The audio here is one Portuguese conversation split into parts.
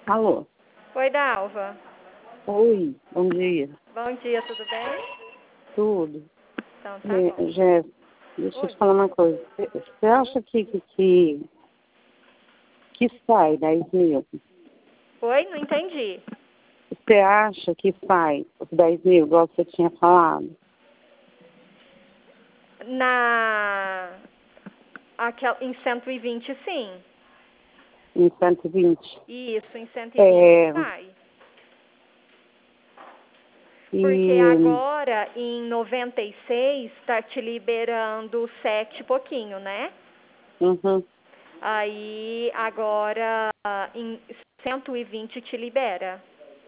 Alô? Oi, Dalva. Oi, bom dia. Bom dia, tudo bem? Tudo. Então tá bom. Jéssica, deixa eu Oi. te falar uma coisa. Você acha que sai 10 mil? Oi, não entendi. Você acha que sai os 10 mil, igual você tinha falado? Em 120, sim. Em 120? Isso, em 120 É, sai. Porque e... agora, em 96, está te liberando 7 e pouquinho, né? Uhum, Aí, agora, em 120 te libera.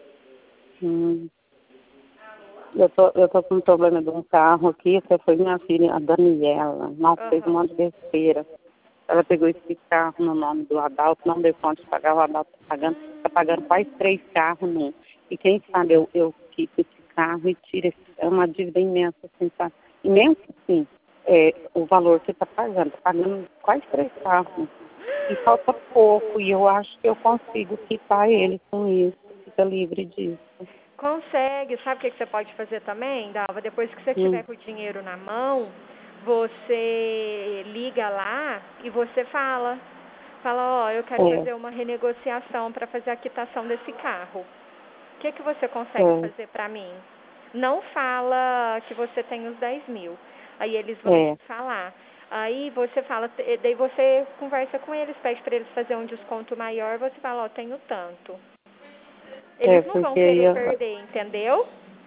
hum. Eu tô com um problema de um carro aqui, até foi minha filha, a Daniela. Nossa, fez um Aham. monte de besteira. Ela pegou esse carro no nome do Adalto, não deu conta de pagar, o Adalto tá pagando quase 3 carros num. E quem sabe eu quito esse carro e tiro é uma dívida imensa, assim, sabe? Imensa, sim, o valor que tá pagando quase 3 carros. E falta pouco, e eu acho que eu consigo quitar ele com isso, fica livre disso. Consegue. Sabe o que você pode fazer também, Dalva? Depois que você tiver Hum, com o dinheiro na mão, você liga lá e você fala. Fala, ó, eu quero é, fazer uma renegociação para fazer a quitação desse carro. O que você consegue é, fazer para mim? Não fala que você tem os 10 mil. Aí eles vão te é, falar. Aí você fala, daí você conversa com eles, pede para eles fazer um desconto maior, você fala, ó, tenho tanto. Eles não vão porque querer perder, entendeu?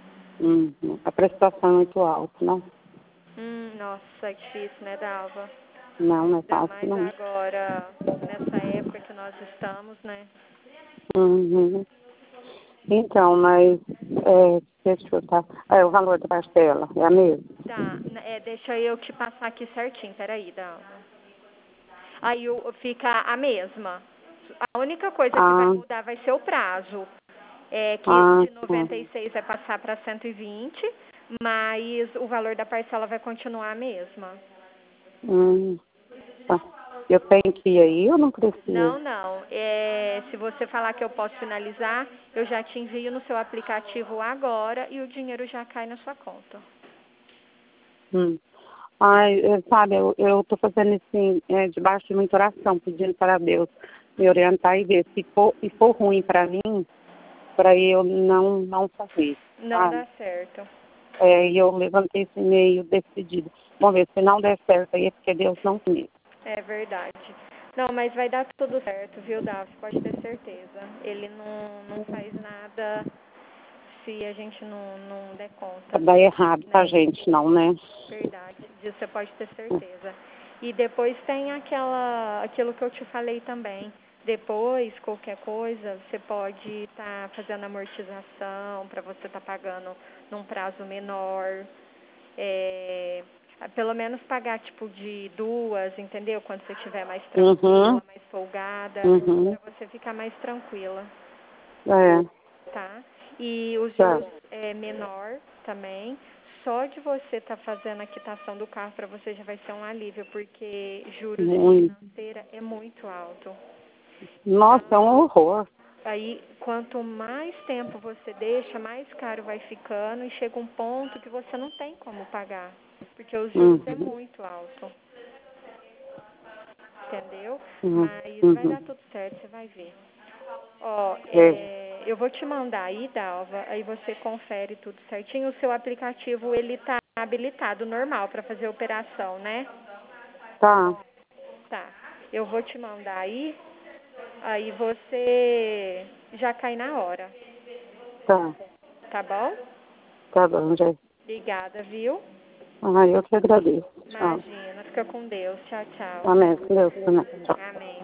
a prestação é muito alta, não? Nossa, é difícil, né, Dalva? Não, não é Ainda fácil, mais não. agora, nessa época que nós estamos, né? Uhum. Então, mas, deixa eu chutar. O valor da parcela é a mesma? Tá, deixa eu te passar aqui certinho, peraí, Dalva. Aí fica a mesma. A única coisa que vai Ah, mudar vai ser o prazo. É que ah, de 96 vai passar para 120, mas o valor da parcela vai continuar a mesma. hum, tá. Eu tenho que ir aí ou não preciso? Não, não. Se você falar que eu posso finalizar, eu já te envio no seu aplicativo agora e o dinheiro já cai na sua conta. Hum. Ai, sabe, eu tô fazendo assim, debaixo de muita oração, pedindo para Deus me orientar e ver se for ruim para mim, para eu não fazer, Não sabe? dá certo. E eu levantei esse meio decidido. Vamos ver, se não der certo aí é porque Deus não quis. É verdade. Não, mas vai dar tudo certo, viu, Davi? Pode ter certeza. Ele não faz nada se a gente não der conta, Dá errado pra né? gente, não, né? Verdade. Disso você pode ter certeza. E depois tem aquilo que eu te falei também. Depois, qualquer coisa, você pode estar fazendo amortização para você estar pagando num prazo menor. Pelo menos pagar tipo de duas, entendeu? Quando você estiver mais Uhum, tranquila, mais folgada, uhum, para você ficar mais tranquila, é, tá? E os tá, juros é menor também. Só de você estar fazendo a quitação do carro para você já vai ser um alívio, porque juros de muito. financeira é muito alto. Nossa, é um horror. Aí, quanto mais tempo você deixa, mais caro vai ficando e chega um ponto que você não tem como pagar, porque os juros é Uhum, muito alto, entendeu? uhum, Mas vai uhum, dar tudo certo, você vai ver. Ó, é, eu vou te mandar aí, Dalva, aí você confere tudo certinho. O seu aplicativo, ele tá habilitado normal para fazer operação, né? tá, Tá. Eu vou te mandar aí você já cai na hora, tá, tá bom? tá bom, já. Obrigada, viu? Eu que agradeço. Tchau. Imagina, fica com Deus. Tchau, tchau. Amém. Com Deus também. Tchau. Amém.